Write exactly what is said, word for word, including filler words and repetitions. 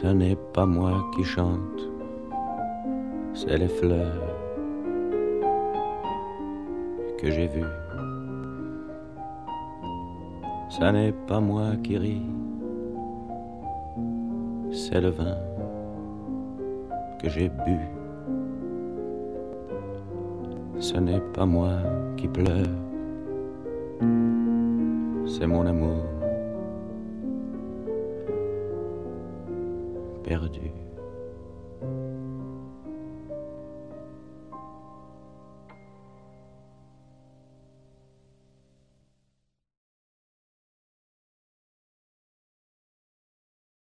Ce n'est pas moi qui chante, c'est les fleurs que j'ai vues. Ce n'est pas moi qui ris, c'est le vin que j'ai bu. Ce n'est pas moi qui pleure, c'est mon amour perdu.